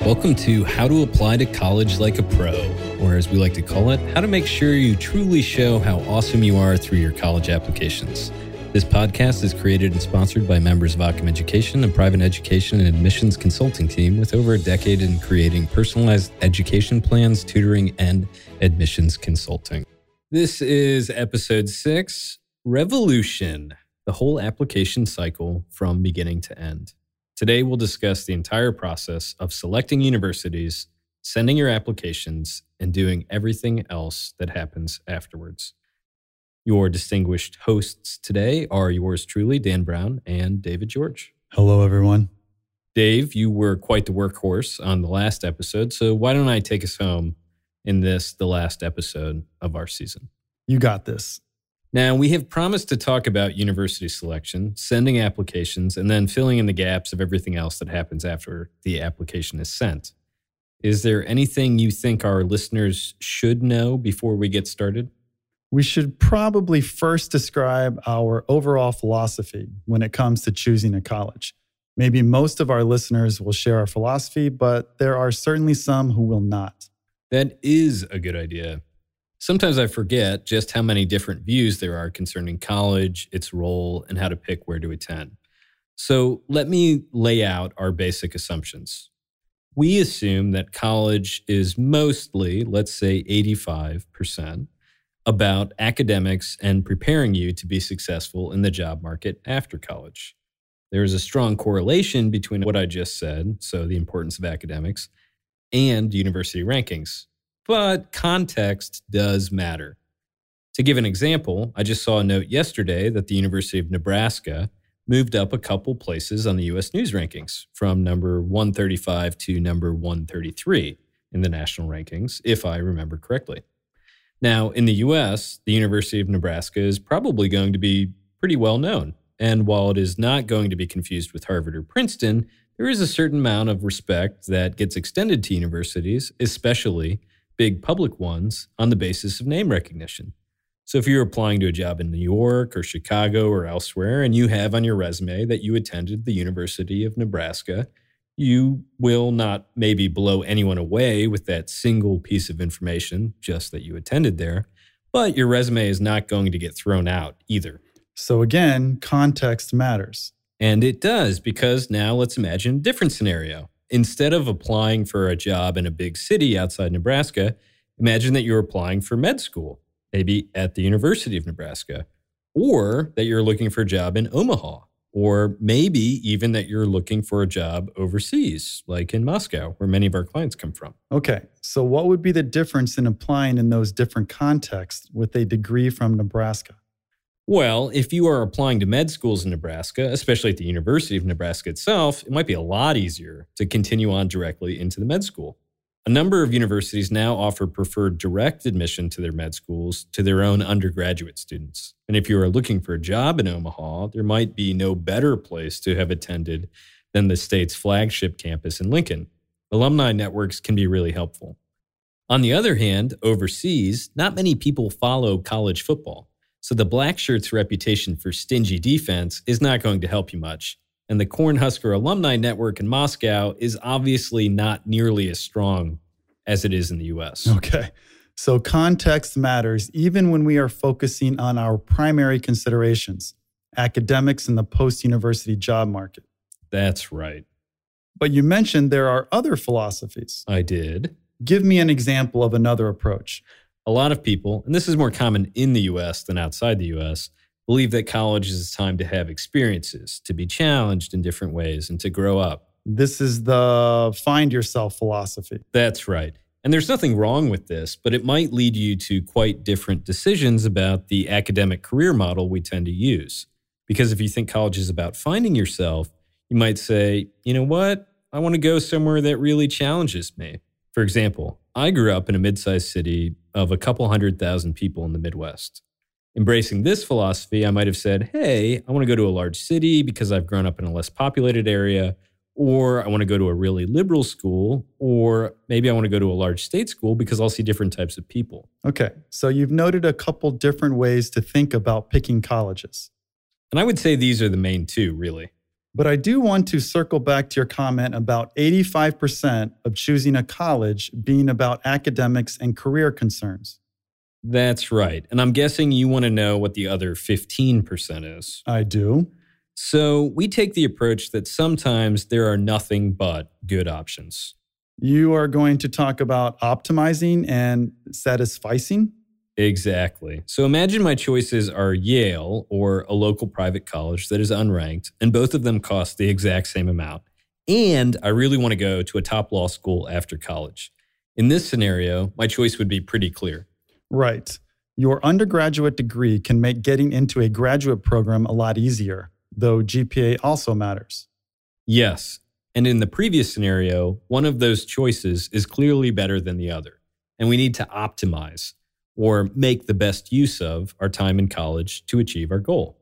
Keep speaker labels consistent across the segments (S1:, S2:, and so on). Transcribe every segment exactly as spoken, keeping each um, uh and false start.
S1: Welcome to How to Apply to College Like a Pro, or as we like to call it, how to make sure you truly show how awesome you are through your college applications. This podcast is created and sponsored by members of Occam Education, a private education and admissions consulting team with over a decade in creating personalized education plans, tutoring, and admissions consulting. This is episode six, Revolution, the whole application cycle from beginning to end. Today, we'll discuss the entire process of selecting universities, sending your applications, and doing everything else that happens afterwards. Your distinguished hosts today are yours truly, Dan Brown and David George.
S2: Hello, everyone.
S1: Dave, you were quite the workhorse on the last episode, so why don't I take us home in this, the last episode of our season?
S2: You got this.
S1: Now, we have promised to talk about university selection, sending applications, and then filling in the gaps of everything else that happens after the application is sent. Is there anything you think our listeners should know before we get started?
S2: We should probably first describe our overall philosophy when it comes to choosing a college. Maybe most of our listeners will share our philosophy, but there are certainly some who will not.
S1: That is a good idea. Sometimes I forget just how many different views there are concerning college, its role, and how to pick where to attend. So let me lay out our basic assumptions. We assume that college is mostly, let's say eighty-five percent, about academics and preparing you to be successful in the job market after college. There is a strong correlation between what I just said, so the importance of academics, and university rankings. But context does matter. To give an example, I just saw a note yesterday that the University of Nebraska moved up a couple places on the U S News rankings from number one thirty-five to number one thirty-three in the national rankings, if I remember correctly. Now, in the U S, the University of Nebraska is probably going to be pretty well known. And while it is not going to be confused with Harvard or Princeton, there is a certain amount of respect that gets extended to universities, especially big public ones, on the basis of name recognition. So if you're applying to a job in New York or Chicago or elsewhere, and you have on your resume that you attended the University of Nebraska, you will not maybe blow anyone away with that single piece of information, just that you attended there, but your resume is not going to get thrown out either.
S2: So again, context matters.
S1: And it does, because now let's imagine a different scenario. Instead of applying for a job in a big city outside Nebraska, imagine that you're applying for med school, maybe at the University of Nebraska, or that you're looking for a job in Omaha, or maybe even that you're looking for a job overseas, like in Moscow, where many of our clients come from.
S2: Okay, so what would be the difference in applying in those different contexts with a degree from Nebraska?
S1: Well, if you are applying to med schools in Nebraska, especially at the University of Nebraska itself, it might be a lot easier to continue on directly into the med school. A number of universities now offer preferred direct admission to their med schools to their own undergraduate students. And if you are looking for a job in Omaha, there might be no better place to have attended than the state's flagship campus in Lincoln. Alumni networks can be really helpful. On the other hand, overseas, not many people follow college football. So the Black Shirts' reputation for stingy defense is not going to help you much. And the Cornhusker Alumni Network in Moscow is obviously not nearly as strong as it is in the U S.
S2: Okay, so context matters even when we are focusing on our primary considerations, academics and the post-university job market.
S1: That's right.
S2: But you mentioned there are other philosophies.
S1: I did.
S2: Give me an example of another approach.
S1: A lot of people, and this is more common in the U S than outside the U S, believe that college is a time to have experiences, to be challenged in different ways, and to grow up.
S2: This is the find yourself philosophy.
S1: That's right. And there's nothing wrong with this, but it might lead you to quite different decisions about the academic career model we tend to use. Because if you think college is about finding yourself, you might say, you know what? I want to go somewhere that really challenges me. For example, I grew up in a mid-sized city of a couple hundred thousand people in the Midwest. Embracing this philosophy, I might have said, hey, I want to go to a large city because I've grown up in a less populated area, or I want to go to a really liberal school, or maybe I want to go to a large state school because I'll see different types of people.
S2: Okay, so you've noted a couple different ways to think about picking colleges.
S1: And I would say these are the main two, really.
S2: But I do want to circle back to your comment about eighty-five percent of choosing a college being about academics and career concerns.
S1: That's right. And I'm guessing you want to know what the other fifteen percent is.
S2: I do.
S1: So we take the approach that sometimes there are nothing but good options.
S2: You are going to talk about optimizing and satisficing?
S1: Exactly. So imagine my choices are Yale or a local private college that is unranked, and both of them cost the exact same amount. And I really want to go to a top law school after college. In this scenario, my choice would be pretty clear.
S2: Right. Your undergraduate degree can make getting into a graduate program a lot easier, though G P A also matters.
S1: Yes. And in the previous scenario, one of those choices is clearly better than the other, and we need to optimize or make the best use of our time in college to achieve our goal.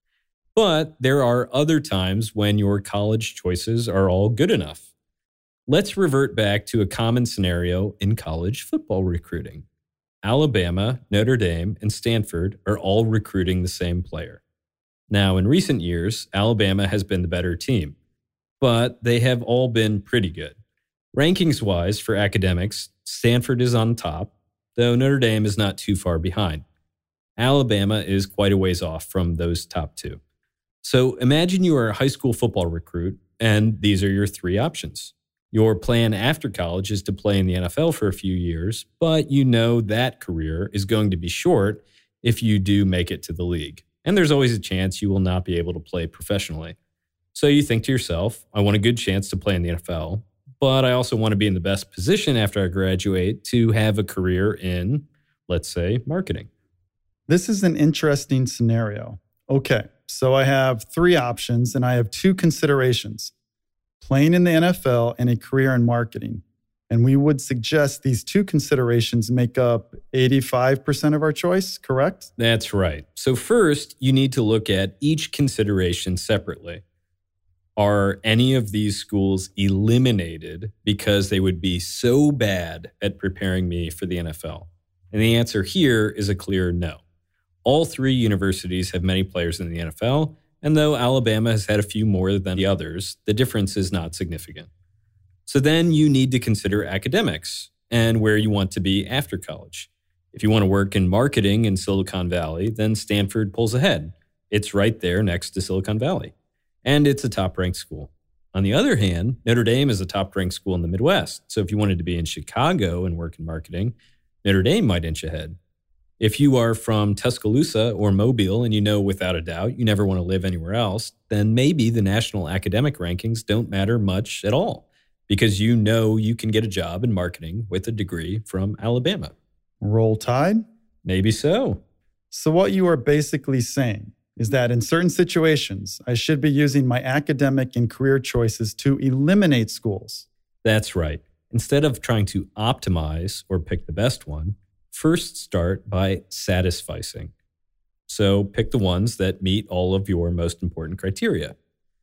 S1: But there are other times when your college choices are all good enough. Let's revert back to a common scenario in college football recruiting. Alabama, Notre Dame, and Stanford are all recruiting the same player. Now, in recent years, Alabama has been the better team, but they have all been pretty good. Rankings-wise for academics, Stanford is on top, though Notre Dame is not too far behind. Alabama is quite a ways off from those top two. So imagine you are a high school football recruit, and these are your three options. Your plan after college is to play in the N F L for a few years, but you know that career is going to be short if you do make it to the league. And there's always a chance you will not be able to play professionally. So you think to yourself, I want a good chance to play in the N F L, but I also want to be in the best position after I graduate to have a career in, let's say, marketing.
S2: This is an interesting scenario. Okay, so I have three options and I have two considerations: playing in the N F L and a career in marketing. And we would suggest these two considerations make up eighty-five percent of our choice, correct?
S1: That's right. So first, you need to look at each consideration separately. Are any of these schools eliminated because they would be so bad at preparing me for the N F L? And the answer here is a clear no. All three universities have many players in the N F L, and though Alabama has had a few more than the others, the difference is not significant. So then you need to consider academics and where you want to be after college. If you want to work in marketing in Silicon Valley, then Stanford pulls ahead. It's right there next to Silicon Valley. And it's a top-ranked school. On the other hand, Notre Dame is a top-ranked school in the Midwest. So if you wanted to be in Chicago and work in marketing, Notre Dame might inch ahead. If you are from Tuscaloosa or Mobile and you know without a doubt you never want to live anywhere else, then maybe the national academic rankings don't matter much at all because you know you can get a job in marketing with a degree from Alabama.
S2: Roll Tide?
S1: Maybe so.
S2: So what you are basically saying is that in certain situations, I should be using my academic and career choices to eliminate schools.
S1: That's right. Instead of trying to optimize or pick the best one, first start by satisficing. So pick the ones that meet all of your most important criteria.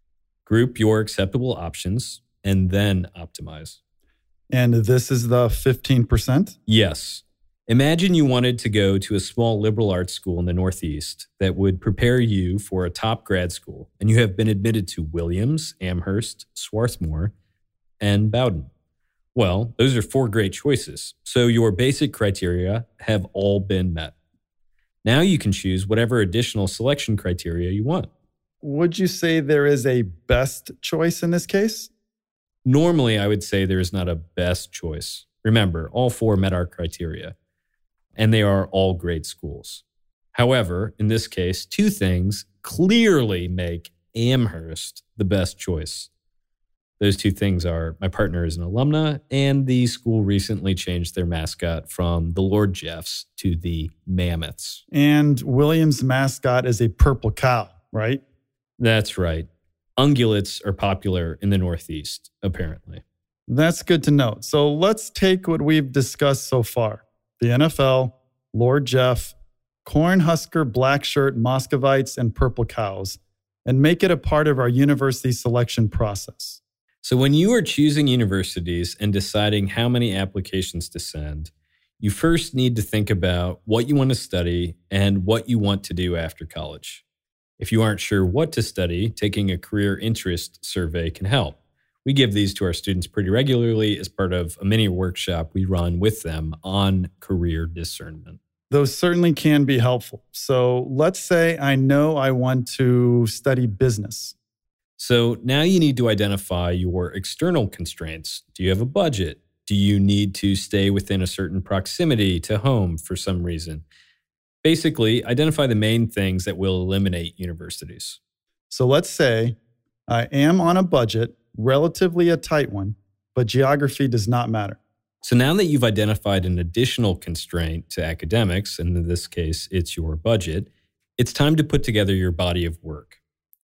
S1: Group your acceptable options and then optimize.
S2: And this is the fifteen percent?
S1: Yes. Imagine you wanted to go to a small liberal arts school in the Northeast that would prepare you for a top grad school, and you have been admitted to Williams, Amherst, Swarthmore, and Bowdoin. Well, those are four great choices, so your basic criteria have all been met. Now you can choose whatever additional selection criteria you want.
S2: Would you say there is a best choice in this case?
S1: Normally, I would say there is not a best choice. Remember, all four met our criteria, and they are all great schools. However, in this case, two things clearly make Amherst the best choice. Those two things are my partner is an alumna, and the school recently changed their mascot from the Lord Jeffs to the Mammoths.
S2: And Williams' mascot is a purple cow, right?
S1: That's right. Ungulates are popular in the Northeast, apparently.
S2: That's good to know. So let's take what we've discussed so far. The N F L, Lord Jeff, Cornhusker, Blackshirt, Moscovites, and Purple Cows, and make it a part of our university selection process.
S1: So when you are choosing universities and deciding how many applications to send, you first need to think about what you want to study and what you want to do after college. If you aren't sure what to study, taking a career interest survey can help. We give these to our students pretty regularly as part of a mini workshop we run with them on career discernment.
S2: Those certainly can be helpful. So let's say I know I want to study business.
S1: So now you need to identify your external constraints. Do you have a budget? Do you need to stay within a certain proximity to home for some reason? Basically, identify the main things that will eliminate universities.
S2: So let's say I am on a budget, relatively a tight one, but geography does not matter.
S1: So now that you've identified an additional constraint to academics, and in this case, it's your budget, it's time to put together your body of work.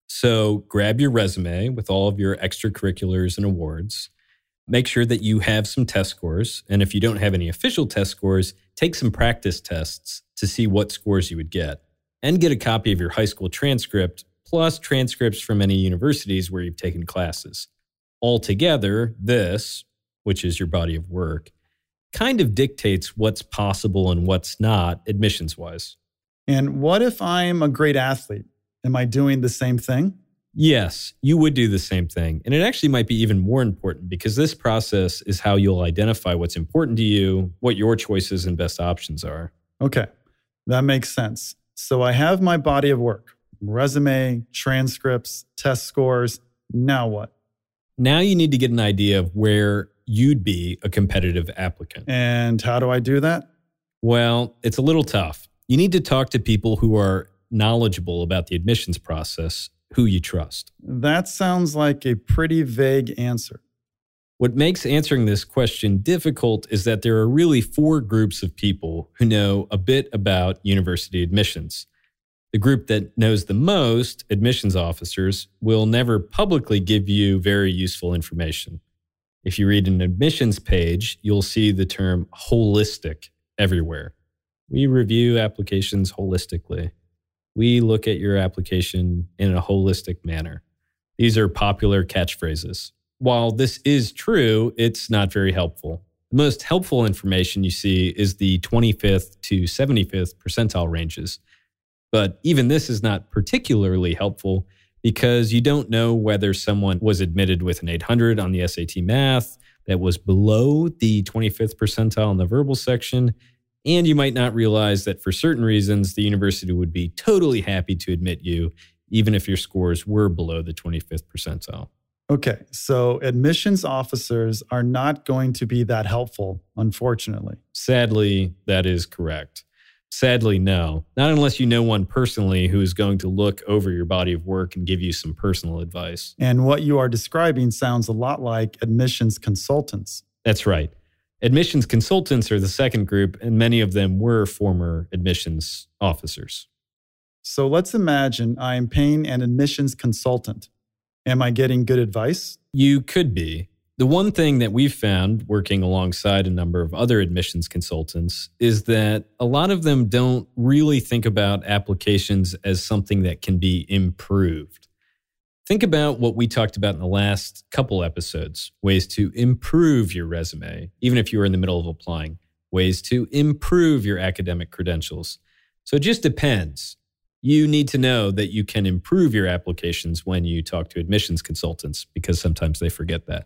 S1: So grab your resume with all of your extracurriculars and awards. Make sure that you have some test scores. And if you don't have any official test scores, take some practice tests to see what scores you would get. And get a copy of your high school transcript, plus transcripts from any universities where you've taken classes. Altogether, this, which is your body of work, kind of dictates what's possible and what's not admissions-wise.
S2: And what if I'm a great athlete? Am I doing the same thing?
S1: Yes, you would do the same thing. And it actually might be even more important because this process is how you'll identify what's important to you, what your choices and best options are.
S2: Okay, that makes sense. So I have my body of work, resume, transcripts, test scores. Now what?
S1: Now you need to get an idea of where you'd be a competitive applicant.
S2: And how do I do that?
S1: Well, it's a little tough. You need to talk to people who are knowledgeable about the admissions process, who you trust.
S2: That sounds like a pretty vague answer.
S1: What makes answering this question difficult is that there are really four groups of people who know a bit about university admissions. The group that knows the most, admissions officers, will never publicly give you very useful information. If you read an admissions page, you'll see the term holistic everywhere. We review applications holistically. We look at your application in a holistic manner. These are popular catchphrases. While this is true, it's not very helpful. The most helpful information you see is the twenty-fifth to seventy-fifth percentile ranges. But even this is not particularly helpful because you don't know whether someone was admitted with an eight hundred on the S A T math that was below the twenty-fifth percentile in the verbal section. And you might not realize that for certain reasons, the university would be totally happy to admit you, even if your scores were below the twenty-fifth percentile.
S2: Okay, so admissions officers are not going to be that helpful, unfortunately.
S1: Sadly, that is correct. Sadly, no. Not unless you know one personally who is going to look over your body of work and give you some personal advice.
S2: And what you are describing sounds a lot like admissions consultants.
S1: That's right. Admissions consultants are the second group, and many of them were former admissions officers.
S2: So let's imagine I am paying an admissions consultant. Am I getting good advice?
S1: You could be. The one thing that we've found working alongside a number of other admissions consultants is that a lot of them don't really think about applications as something that can be improved. Think about what we talked about in the last couple episodes, ways to improve your resume, even if you were in the middle of applying, ways to improve your academic credentials. So it just depends. You need to know that you can improve your applications when you talk to admissions consultants because sometimes they forget that.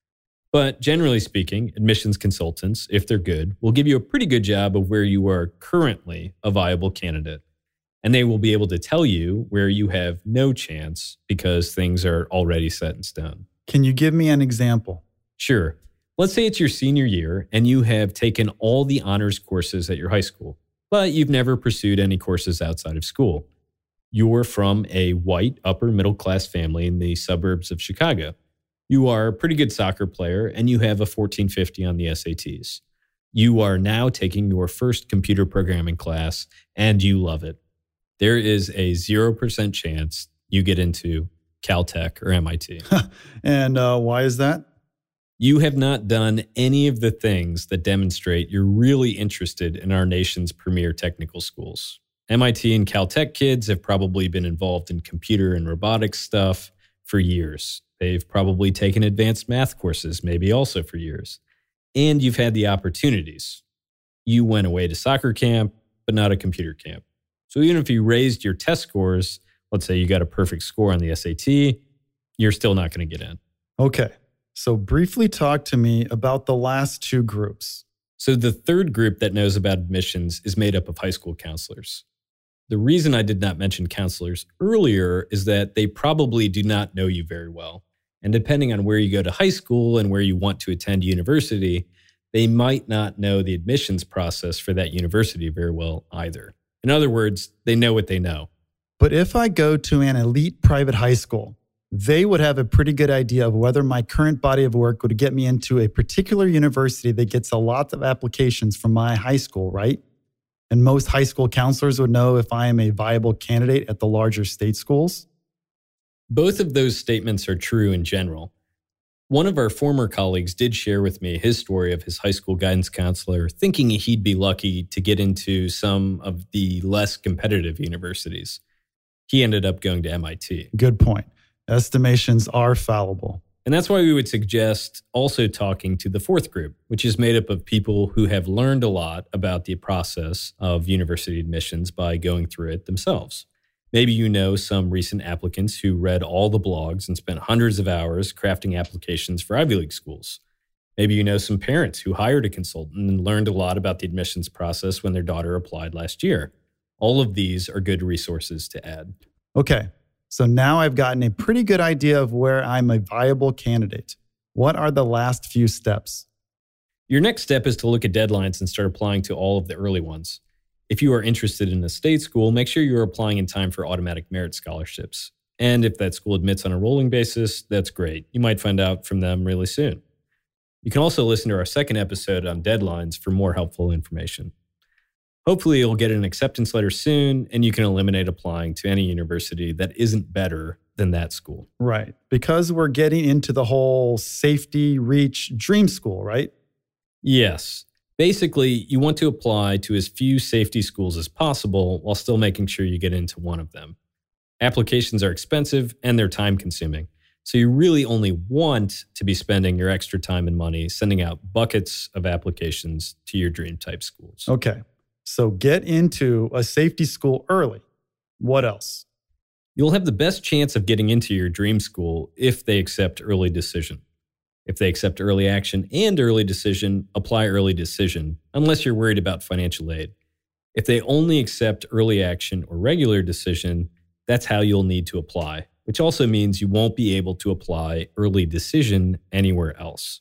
S1: But generally speaking, admissions consultants, if they're good, will give you a pretty good job of where you are currently a viable candidate. And they will be able to tell you where you have no chance because things are already set in stone.
S2: Can you give me an example?
S1: Sure. Let's say it's your senior year and you have taken all the honors courses at your high school, but you've never pursued any courses outside of school. You're from a white upper middle class family in the suburbs of Chicago. You are a pretty good soccer player and you have a fourteen fifty on the S A Ts. You are now taking your first computer programming class and you love it. There is a zero percent chance you get into Caltech or M I T.
S2: And uh, why is that?
S1: You have not done any of the things that demonstrate you're really interested in our nation's premier technical schools. M I T and Caltech kids have probably been involved in computer and robotics stuff for years. They've probably taken advanced math courses, maybe also for years. And you've had the opportunities. You went away to soccer camp, but not a computer camp. So even if you raised your test scores, Let's say you got a perfect score on the S A T, you're still not going to get in.
S2: Okay, so briefly talk to me about the last two groups.
S1: So the third group that knows about admissions is made up of high school counselors. The reason I did not mention counselors earlier is that they probably do not know you very well. And depending on where you go to high school and where you want to attend university, they might not know the admissions process for that university very well either. In other words, they know what they know.
S2: But if I go to an elite private high school, they would have a pretty good idea of whether my current body of work would get me into a particular university that gets a lot of applications from my high school, right? And most high school counselors would know if I am a viable candidate at the larger state schools.
S1: Both of those statements are true in general. One of our former colleagues did share with me his story of his high school guidance counselor thinking he'd be lucky to get into some of the less competitive universities. He ended up going to M I T.
S2: Good point. Estimations are fallible.
S1: And that's why we would suggest also talking to the fourth group, which is made up of people who have learned a lot about the process of university admissions by going through it themselves. Maybe you know some recent applicants who read all the blogs and spent hundreds of hours crafting applications for Ivy League schools. Maybe you know some parents who hired a consultant and learned a lot about the admissions process when their daughter applied last year. All of these are good resources to add.
S2: Okay, so now I've gotten a pretty good idea of where I'm a viable candidate. What are the last few steps?
S1: Your next step is to look at deadlines and start applying to all of the early ones. If you are interested in a state school, make sure you're applying in time for automatic merit scholarships. And if that school admits on a rolling basis, that's great. You might find out from them really soon. You can also listen to our second episode on deadlines for more helpful information. Hopefully, you'll get an acceptance letter soon, and you can eliminate applying to any university that isn't better than that school.
S2: Right, because we're getting into the whole safety, reach, dream school, right?
S1: Yes. Basically, you want to apply to as few safety schools as possible while still making sure you get into one of them. Applications are expensive and they're time-consuming, so you really only want to be spending your extra time and money sending out buckets of applications to your dream-type schools.
S2: Okay. So get into a safety school early. What else?
S1: You'll have the best chance of getting into your dream school if they accept early decision. If they accept early action and early decision, apply early decision, unless you're worried about financial aid. If they only accept early action or regular decision, that's how you'll need to apply, which also means you won't be able to apply early decision anywhere else.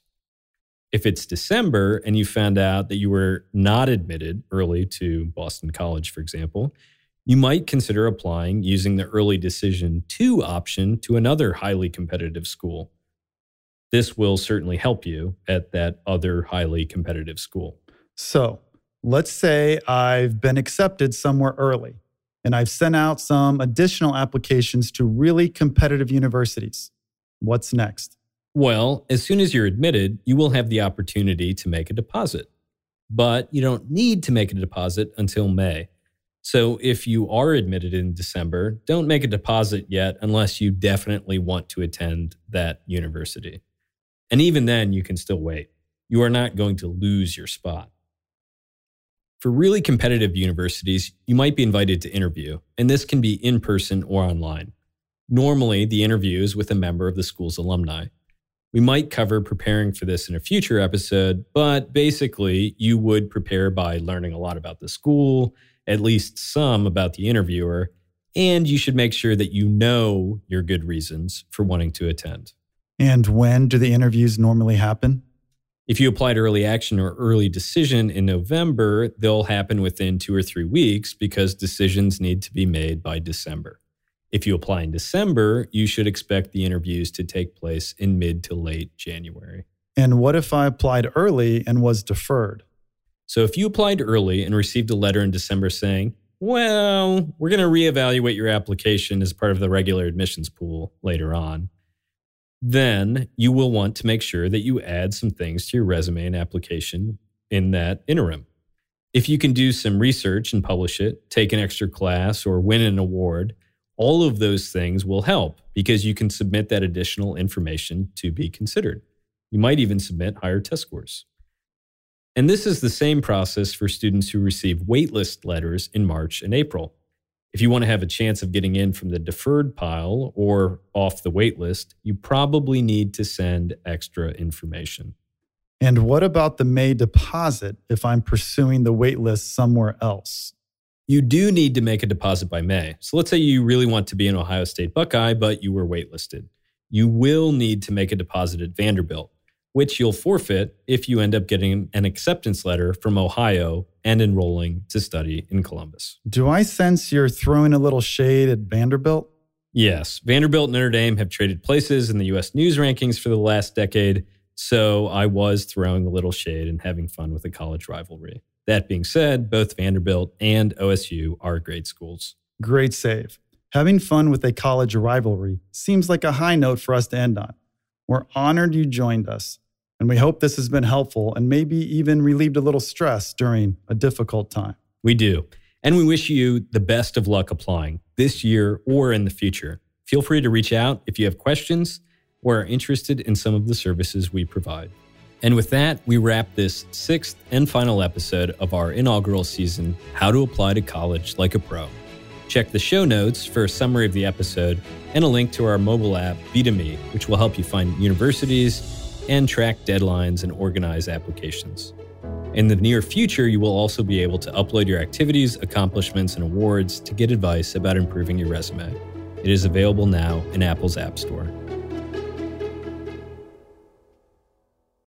S1: If it's December and you found out that you were not admitted early to Boston College, for example, you might consider applying using the early decision two option to another highly competitive school. This will certainly help you at that other highly competitive school.
S2: So let's say I've been accepted somewhere early and I've sent out some additional applications to really competitive universities. What's next?
S1: Well, as soon as you're admitted, you will have the opportunity to make a deposit. But you don't need to make a deposit until May. So if you are admitted in December, don't make a deposit yet unless you definitely want to attend that university. And even then, you can still wait. You are not going to lose your spot. For really competitive universities, you might be invited to interview, and this can be in person or online. Normally, the interview is with a member of the school's alumni. We might cover preparing for this in a future episode, but basically, you would prepare by learning a lot about the school, at least some about the interviewer, and you should make sure that you know your good reasons for wanting to attend.
S2: And when do the interviews normally happen?
S1: If you applied early action or early decision in November, they'll happen within two or three weeks because decisions need to be made by December. If you apply in December, you should expect the interviews to take place in mid to late January.
S2: And what if I applied early and was deferred?
S1: So if you applied early and received a letter in December saying, well, we're going to reevaluate your application as part of the regular admissions pool later on, then you will want to make sure that you add some things to your resume and application in that interim. If you can do some research and publish it, take an extra class, or win an award, all of those things will help because you can submit that additional information to be considered. You might even submit higher test scores. And this is the same process for students who receive waitlist letters in March and April. If you want to have a chance of getting in from the deferred pile or off the wait list, you probably need to send extra information.
S2: And what about the May deposit if I'm pursuing the wait list somewhere else?
S1: You do need to make a deposit by May. So let's say you really want to be an Ohio State Buckeye, but you were waitlisted. You will need to make a deposit at Vanderbilt, which you'll forfeit if you end up getting an acceptance letter from Ohio and enrolling to study in Columbus.
S2: Do I sense you're throwing a little shade at Vanderbilt?
S1: Yes. Vanderbilt and Notre Dame have traded places in the U S news rankings for the last decade, so I was throwing a little shade and having fun with a college rivalry. That being said, both Vanderbilt and O S U are great schools.
S2: Great save. Having fun with a college rivalry seems like a high note for us to end on. We're honored you joined us, and we hope this has been helpful and maybe even relieved a little stress during a difficult time.
S1: We do. And we wish you the best of luck applying this year or in the future. Feel free to reach out if you have questions or are interested in some of the services we provide. And with that, we wrap this sixth and final episode of our inaugural season, How to Apply to College Like a Pro. Check the show notes for a summary of the episode and a link to our mobile app, B two Me, which will help you find universities and track deadlines and organize applications. In the near future, you will also be able to upload your activities, accomplishments, and awards to get advice about improving your resume. It is available now in Apple's App Store.